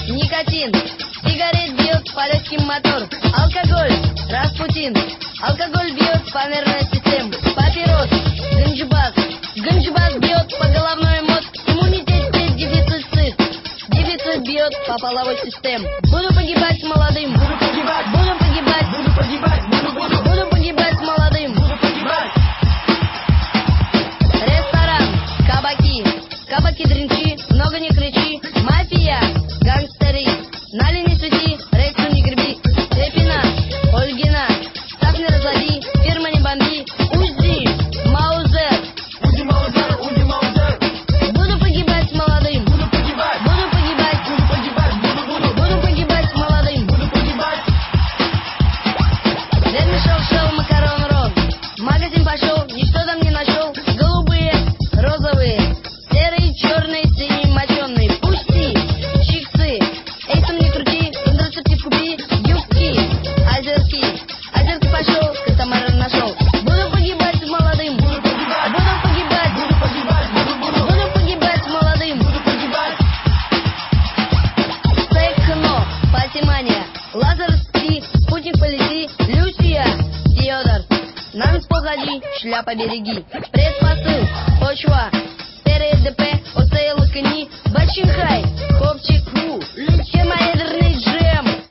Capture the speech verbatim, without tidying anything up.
никотин, сигарет бьет по легким мотор, алкоголь, Распутин, алкоголь бьет по нервной системе, папирос, ганджубас, ганджубас бьет по головной мозг, иммунитет, дефицит, цит, дефицит бьет по половой системе. Буду погибать молодым, буду погибать, буду погибать, буду погибать, буду, буду, буду погибать молодым, буду погибать. Ресторан, кабаки, кабаки дринчи, много не кричи, мафия, гангстеры, нали не свети, рейсу не греби, Репина, Ольгина, ставь не разлади, фирма не бомби, Узи, Маузер, Узи Маузер, Узи Маузер. Буду погибать молодым, буду погибать, буду погибать, буду погибать, буду, буду, буду погибать молодым, буду погибать. Вермишел шел, макарон рот, в магазин пошел, ничто там не нашел, голубые, розовые, серые, черные, синие, моченые, пусти, чиксы, эйсом не крути, контрацептив купи, юбки, озерки, озерки пошел, катамаран нашел. Буду погибать молодым, буду погибать, буду погибать, буду погибать, буду, буду, буду погибать молодым, буду погибать. Техно, патимания, лазерский, спутник полети, Люсия, Теодор, на нос походи, шляпа береги, предпосыл, почва, ТРДП, ОСЛ, кони, Бачинхай,